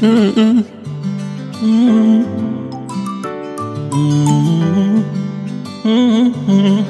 Mm-mm. Mm-mm. Mm-mm. Mm-mm.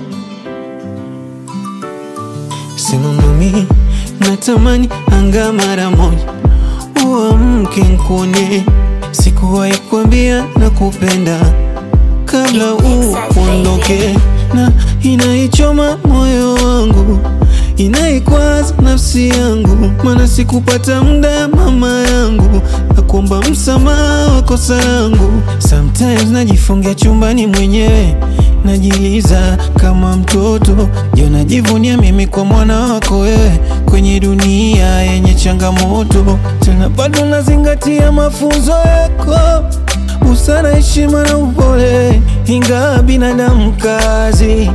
Sema mami, natamani anga mara moja uamke nikuone. Sikuwahi kuambia nakupenda kabla uondoke, na inaichoma moyo wangu, inaikwaza nafsi yangu, maana sikupata muda mama yangu, nakuomba msamaha wa kosa langu. Sometimes najifungia chumbani mwenyewe, najiliza kama mtoto, je, najivunia mimi kwa mwana wako wewe, kwenye dunia yenye changamoto. Tena bado nazingatia mafunzo yako, busara, heshima na upole, ingawa binadamu kazi.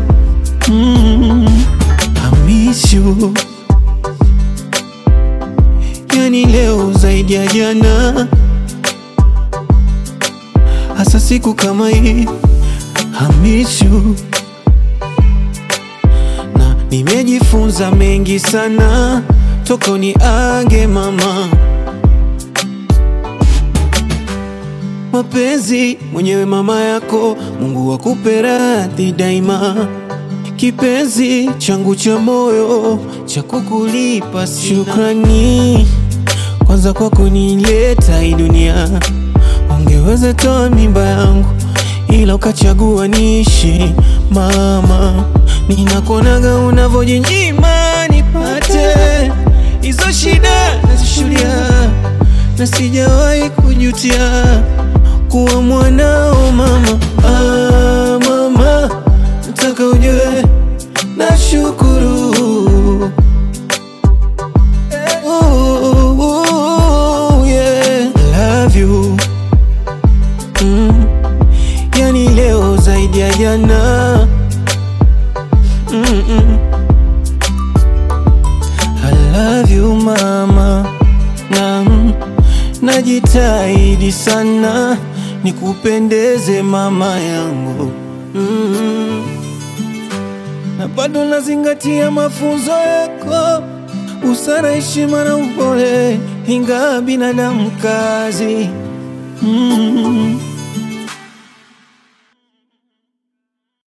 I miss you, yani leo zaidi ya jana, hasa siku kama hii. I miss you, na nimejifunza mengi sana toka uniage mama. Mapenzi mwenyewe mama yako, Mungu akupe radhi daima. Kipenzi changu cha moyo, cha kukulipa sina. Shukrani kwanza kwa kunileta hii dunia. Ungeweza toa mimba yangu, ila ukachagua niishi mama. Ninakuonaga unavyojinyima nipate hizo shida nazishuhudia, na sijawahi kujutia kuwa mwanao mama. Mama, nataka ujue nashukuru. Yeah, love you. Yani leo zaidi ya jana. I love you mama, na najitahidi sana nikupendeze mama yangu. Na bado nazingatia mafunzo yako, busara, heshima na upole, ingawa binadamu kazi.